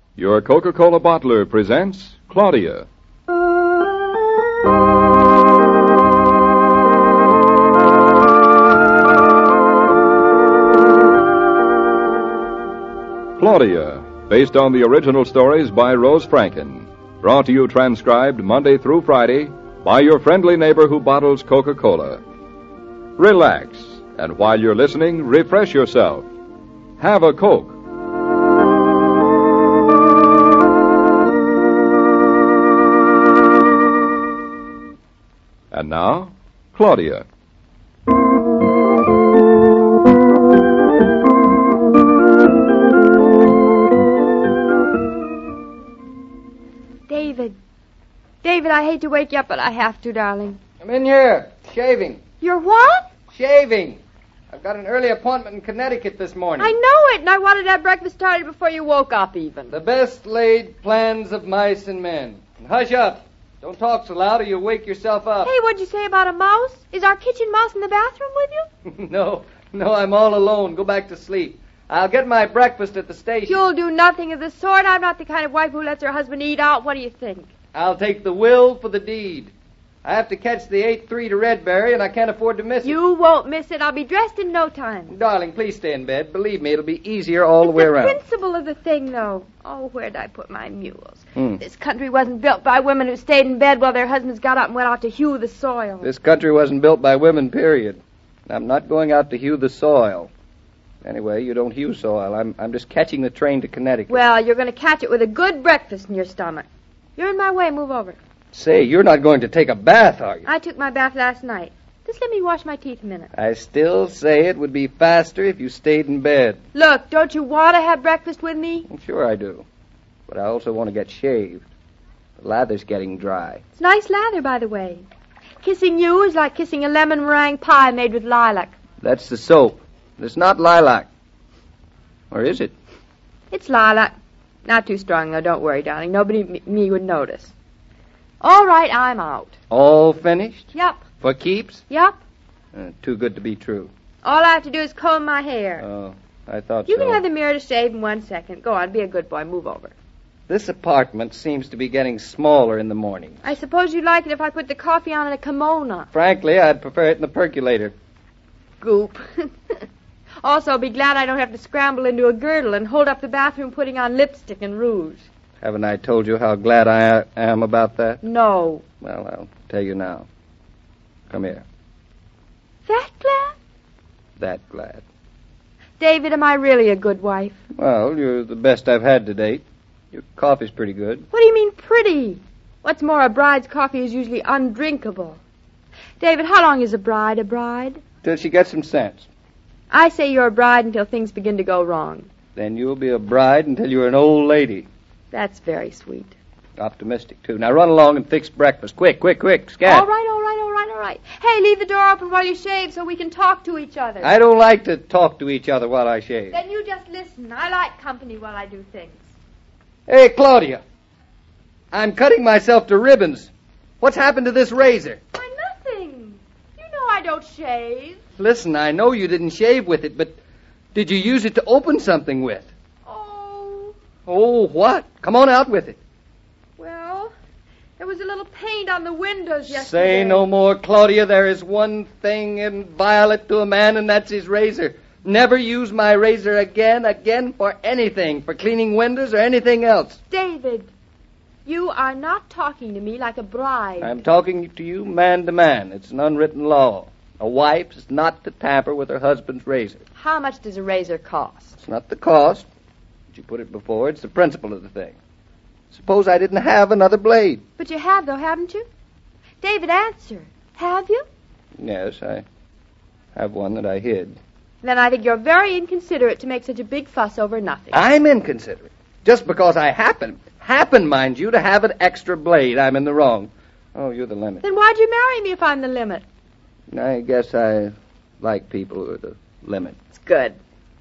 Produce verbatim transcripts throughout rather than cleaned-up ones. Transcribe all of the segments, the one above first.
Your Coca-Cola bottler presents Claudia. Claudia, based on the original stories by Rose Franken. Brought to you transcribed Monday through Friday by your friendly neighbor who bottles Coca-Cola. Relax, and while you're listening, refresh yourself. Have a Coke. And now, Claudia. David. David, I hate to wake you up, but I have to, darling. I'm in here, shaving. You're what? Shaving. I've got an early appointment in Connecticut this morning. I know it, and I wanted to have breakfast started before you woke up, even. The best laid plans of mice and men. And hush up. Don't talk so loud or you'll wake yourself up. Hey, what'd you say about a mouse? Is our kitchen mouse in the bathroom with you? no, no, I'm all alone. Go back to sleep. I'll get my breakfast at the station. You'll do nothing of the sort. I'm not the kind of wife who lets her husband eat out. What do you think? I'll take the will for the deed. I have to catch the eight three to Redbury, and I can't afford to miss it. You won't miss it. I'll be dressed in no time. Darling, please stay in bed. Believe me, it'll be easier all the way It's the around. principle of the thing, though. Oh, where'd I put my mules? Hmm. This country wasn't built by women who stayed in bed while their husbands got up and went out to hew the soil. This country wasn't built by women, period. I'm not going out to hew the soil. Anyway, you don't hew soil. I'm I'm just catching the train to Connecticut. Well, you're going to catch it with a good breakfast in your stomach. You're in my way. Move over. Say, you're not going to take a bath, are you? I took my bath last night. Just let me wash my teeth a minute. I still say it would be faster if you stayed in bed. Look, don't you want to have breakfast with me? Well, sure I do. But I also want to get shaved. The lather's getting dry. It's nice lather, by the way. Kissing you is like kissing a lemon meringue pie made with lilac. That's the soap. It's not lilac. Or is it? It's lilac. Not too strong, though. Don't worry, darling. Nobody me, me would notice. All right, I'm out. All finished? Yep. For keeps? Yep. Uh, too good to be true. All I have to do is comb my hair. Oh, I thought you so. You can have the mirror to shave in one second. Go on, be a good boy. Move over. This apartment seems to be getting smaller in the morning. I suppose you'd like it if I put the coffee on in a kimono. Frankly, I'd prefer it in the percolator. Goop. Also, be glad I don't have to scramble into a girdle and hold up the bathroom putting on lipstick and rouge. Haven't I told you how glad I am about that? No. Well, I'll tell you now. Come here. That glad? That glad. David, am I really a good wife? Well, you're the best I've had to date. Your coffee's pretty good. What do you mean, pretty? What's more, a bride's coffee is usually undrinkable. David, how long is a bride a bride? Till she gets some sense. I say you're a bride until things begin to go wrong. Then you'll be a bride until you're an old lady. That's very sweet. Optimistic, too. Now run along and fix breakfast. Quick, quick, quick. Scat. All right, all right, all right, all right. Hey, leave the door open while you shave so we can talk to each other. I don't like to talk to each other while I shave. Then you just listen. I like company while I do things. Hey, Claudia. I'm cutting myself to ribbons. What's happened to this razor? Why, nothing. You know I don't shave. Listen, I know you didn't shave with it, but did you use it to open something with? Oh. Oh, what? Come on out with it. Well, there was a little paint on the windows yesterday. Say no more, Claudia. There is one thing inviolate to a man, and that's his razor. Never use my razor again, again for anything, for cleaning windows or anything else. David, you are not talking to me like a bride. I'm talking to you man to man. It's an unwritten law. A wife is not to tamper with her husband's razor. How much does a razor cost? It's not the cost. As you put it before, it's the principle of the thing. Suppose I didn't have another blade. But you have, though, haven't you? David, answer. Have you? Yes, I have one that I hid. Then I think you're very inconsiderate to make such a big fuss over nothing. I'm inconsiderate. Just because I happen, happen, mind you, to have an extra blade, I'm in the wrong. Oh, you're the limit. Then why'd you marry me if I'm the limit? I guess I like people who are the limit. It's good.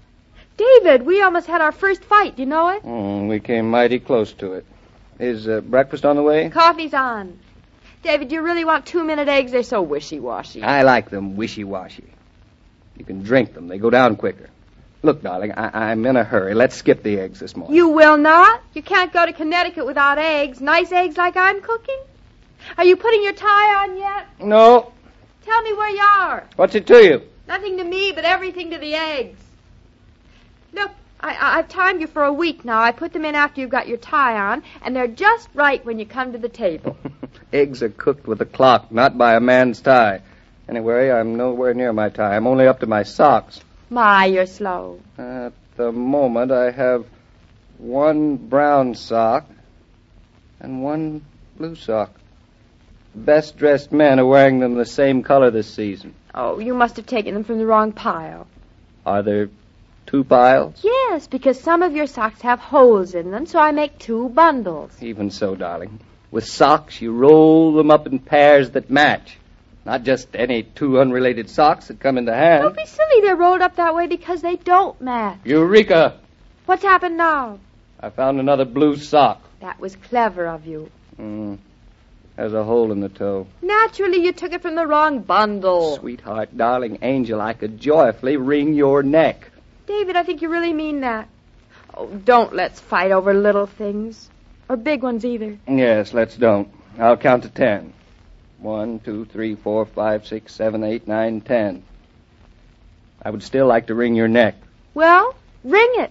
David, we almost had our first fight. You know it? Mm, we came mighty close to it. Is uh, breakfast on the way? Coffee's on. David, do you really want two-minute eggs? They're so wishy-washy. I like them wishy-washy. You can drink them. They go down quicker. Look, darling, I- I'm in a hurry. Let's skip the eggs this morning. You will not? You can't go to Connecticut without eggs. Nice eggs like I'm cooking? Are you putting your tie on yet? No. Tell me where you are. What's it to you? Nothing to me, but everything to the eggs. Look, I, I, I've timed you for a week now. I put them in after you've got your tie on, and they're just right when you come to the table. Eggs are cooked with a clock, not by a man's tie. Anyway, I'm nowhere near my tie. I'm only up to my socks. My, you're slow. At the moment, I have one brown sock and one blue sock. Best-dressed men are wearing them the same color this season. Oh, you must have taken them from the wrong pile. Are there two piles? Yes, because some of your socks have holes in them, so I make two bundles. Even so, darling. With socks, you roll them up in pairs that match. Not just any two unrelated socks that come into hand. Don't be silly. They're rolled up that way because they don't match. Eureka! What's happened now? I found another blue sock. That was clever of you. Mm. There's a hole in the toe. Naturally, you took it from the wrong bundle. Sweetheart, darling angel, I could joyfully wring your neck. David, I think you really mean that. Oh, don't let's fight over little things. Or big ones either. Yes, let's don't. I'll count to ten. One, two, three, four, five, six, seven, eight, nine, ten. I would still like to wring your neck. Well, wring it.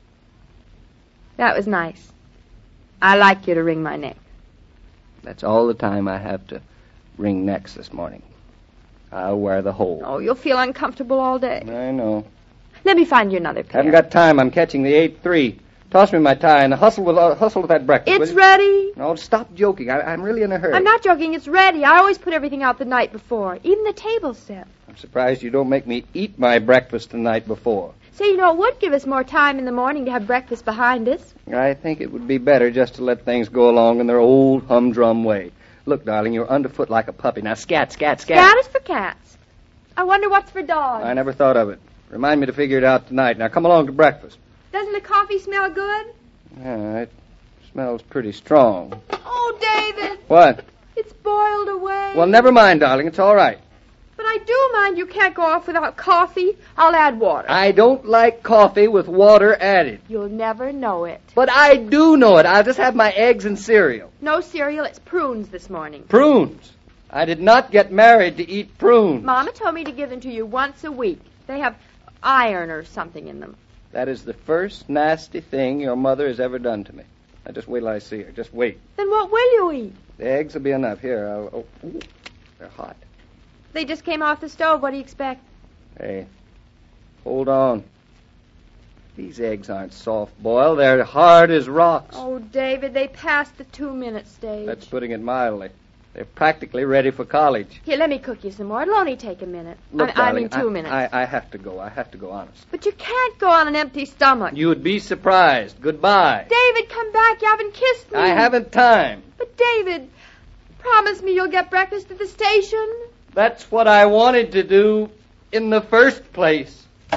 That was nice. I like you to wring my neck. That's all the time I have to wring necks this morning. I'll wear the hole. Oh, you'll feel uncomfortable all day. I know. Let me find you another pair. Haven't got time. I'm catching the eight three. Toss me my tie and hustle with uh, hustle with that breakfast. It's ready. No, stop joking. I, I'm really in a hurry. I'm not joking. It's ready. I always put everything out the night before, even the table set. I'm surprised you don't make me eat my breakfast the night before. Say, you know, it would give us more time in the morning to have breakfast behind us. I think it would be better just to let things go along in their old humdrum way. Look, darling, you're underfoot like a puppy. Now, scat, scat, scat. Scat is for cats. I wonder what's for dogs. I never thought of it. Remind me to figure it out tonight. Now, come along to breakfast. Doesn't the coffee smell good? Yeah, it smells pretty strong. Oh, David. What? It's boiled away. Well, never mind, darling. It's all right. But I do mind you can't go off without coffee. I'll add water. I don't like coffee with water added. You'll never know it. But I do know it. I'll just have my eggs and cereal. No cereal. It's prunes this morning. Prunes? I did not get married to eat prunes. Mama told me to give them to you once a week. They have iron or something in them. That is the first nasty thing your mother has ever done to me. Now, just wait till I see her. Just wait. Then what will you eat? The eggs will be enough. Here, I'll... Oh, ooh, they're hot. They just came off the stove. What do you expect? Hey, hold on. These eggs aren't soft-boiled. They're hard as rocks. Oh, David, they passed the two-minute stage. That's putting it mildly. They're practically ready for college. Here, let me cook you some more. It'll only take a minute. Look, I, darling, I mean two I, minutes. I, I have to go. I have to go, honest. But you can't go on an empty stomach. You would be surprised. Goodbye. David, come back. You haven't kissed me. I haven't time. But, David, promise me you'll get breakfast at the station. That's what I wanted to do in the first place.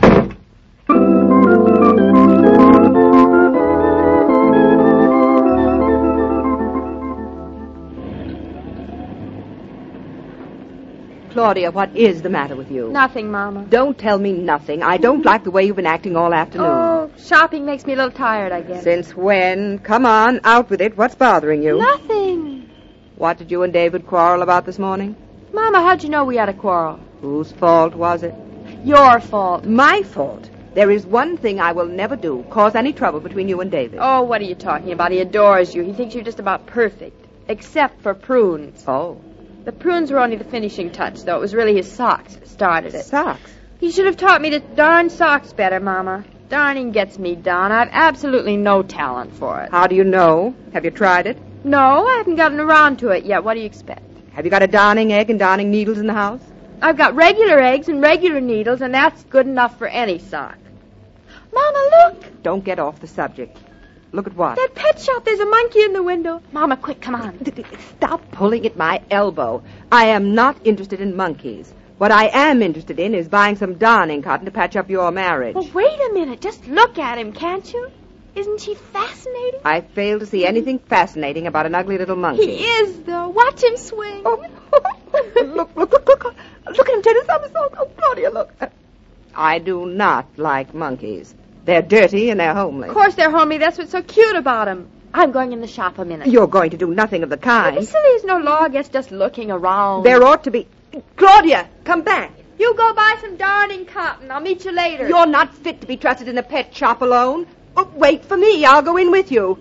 Claudia, what is the matter with you? Nothing, Mama. Don't tell me nothing. I don't like the way you've been acting all afternoon. Oh, shopping makes me a little tired, I guess. Since when? Come on, out with it. What's bothering you? Nothing. What did you and David quarrel about this morning? Mama, how'd you know we had a quarrel? Whose fault was it? Your fault. My fault. There is one thing I will never do, cause any trouble between you and David. Oh, what are you talking about? He adores you. He thinks you're just about perfect. Except for prunes. Oh. The prunes were only the finishing touch, though. It was really his socks that started it. Socks? He should have taught me to darn socks better, Mama. Darning gets me done. I've absolutely no talent for it. How do you know? Have you tried it? No, I haven't gotten around to it yet. What do you expect? Have you got a darning egg and darning needles in the house? I've got regular eggs and regular needles, and that's good enough for any sock. Mama, look! Don't get off the subject. Look at what? That pet shop. There's a monkey in the window. Mama, quick, come on. Stop pulling at my elbow. I am not interested in monkeys. What I am interested in is buying some darning cotton to patch up your marriage. Well, wait a minute. Just look at him, can't you? Isn't he fascinating? I fail to see anything fascinating about an ugly little monkey. He is, though. Watch him swing. Oh. look, look, look, look. Look at him turn a somersault. Oh, Claudia, look. I do not like monkeys. They're dirty and they're homely. Of course they're homely. That's what's so cute about them. I'm going in the shop a minute. You're going to do nothing of the kind. But silly is no law against just looking around. There ought to be... Claudia, come back. You go buy some darning cotton. I'll meet you later. You're not fit to be trusted in a pet shop alone. Oh, wait for me. I'll go in with you.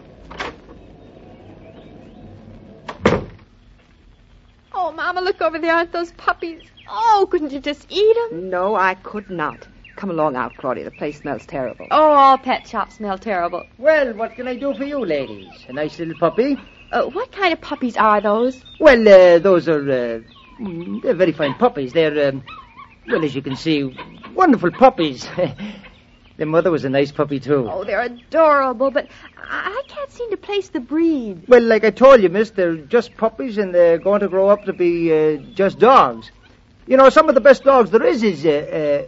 Oh, Mama, look over there. Aren't those puppies? Oh, couldn't you just eat them? No, I could not. Come along out, Claudia. The place smells terrible. Oh, all pet shops smell terrible. Well, what can I do for you, ladies? A nice little puppy? Uh, what kind of puppies are those? Well, uh, those are, uh, mm, they're very fine puppies. They're, um, well, as you can see, wonderful puppies. Their mother was a nice puppy, too. Oh, they're adorable, but I, I can't seem to place the breed. Well, like I told you, miss, they're just puppies, and they're going to grow up to be uh, just dogs. You know, some of the best dogs there is is, uh, uh,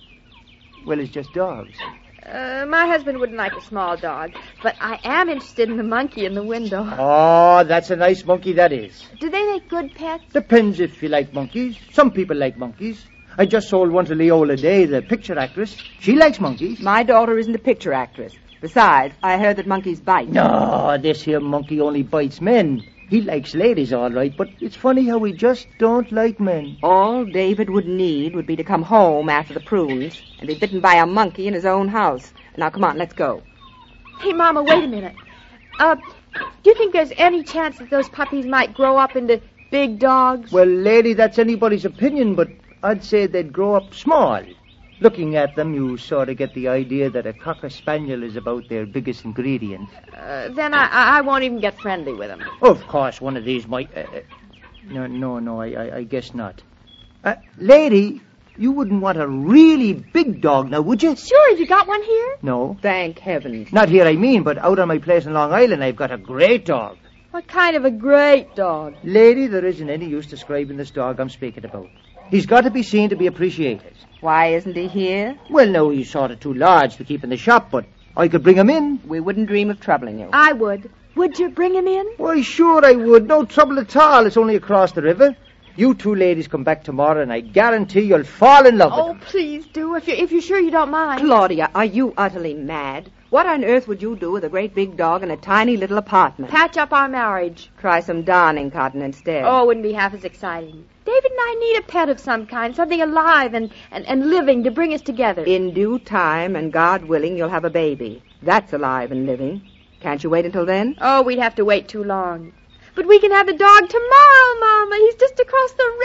well, it's just dogs. Uh, my husband wouldn't like a small dog, but I am interested in the monkey in the window. Oh, that's a nice monkey, that is. Do they make good pets? Depends if you like monkeys. Some people like monkeys. I just sold one to Leola Day, the picture actress. She likes monkeys. My daughter isn't a picture actress. Besides, I heard that monkeys bite. No, this here monkey only bites men. He likes ladies, all right, but it's funny how he just don't like men. All David would need would be to come home after the prunes and be bitten by a monkey in his own house. Now, come on, let's go. Hey, Mama, wait a minute. Uh, do you think there's any chance that those puppies might grow up into big dogs? Well, lady, that's anybody's opinion, but I'd say they'd grow up small. Looking at them, you sort of get the idea that a cocker spaniel is about their biggest ingredient. Uh, then I, I won't even get friendly with them. Of course, one of these might... Uh, uh, no, no, no, I, I, I guess not. Uh, lady, you wouldn't want a really big dog now, would you? Sure, have you got one here? No. Thank heavens. Not here, I mean, but out on my place in Long Island, I've got a great dog. What kind of a great dog? Lady, there isn't any use describing this dog I'm speaking about. He's got to be seen to be appreciated. Why isn't he here? Well, no, he's sort of too large to keep in the shop, but I could bring him in. We wouldn't dream of troubling you. I would. Would you bring him in? Why, sure I would. No trouble at all. It's only across the river. You two ladies come back tomorrow, and I guarantee you'll fall in love Oh, with him. please do, if, you, if you're sure you don't mind. Claudia, are you utterly mad? What on earth would you do with a great big dog in a tiny little apartment? Patch up our marriage. Try some darning cotton instead. Oh, it wouldn't be half as exciting. David and I need a pet of some kind, something alive and, and, and living to bring us together. In due time, and God willing, you'll have a baby. That's alive and living. Can't you wait until then? Oh, we'd have to wait too long. But we can have the dog tomorrow, Mama. He's just across the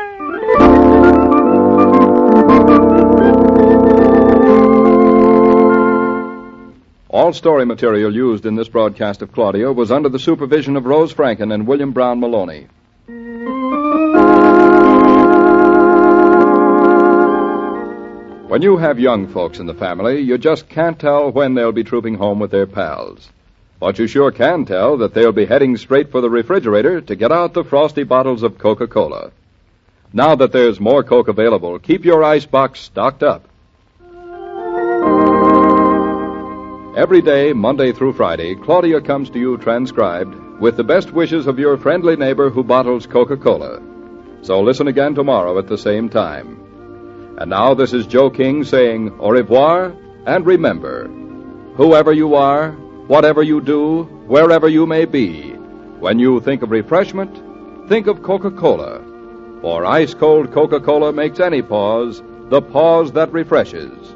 river. All story material used in this broadcast of Claudia was under the supervision of Rose Franken and William Brown Maloney. When you have young folks in the family, you just can't tell when they'll be trooping home with their pals. But you sure can tell that they'll be heading straight for the refrigerator to get out the frosty bottles of Coca-Cola. Now that there's more Coke available, keep your icebox stocked up. Every day, Monday through Friday, Claudia comes to you transcribed with the best wishes of your friendly neighbor who bottles Coca-Cola. So listen again tomorrow at the same time. And now this is Joe King saying au revoir, and remember, whoever you are, whatever you do, wherever you may be, when you think of refreshment, think of Coca-Cola. For ice-cold Coca-Cola makes any pause the pause that refreshes.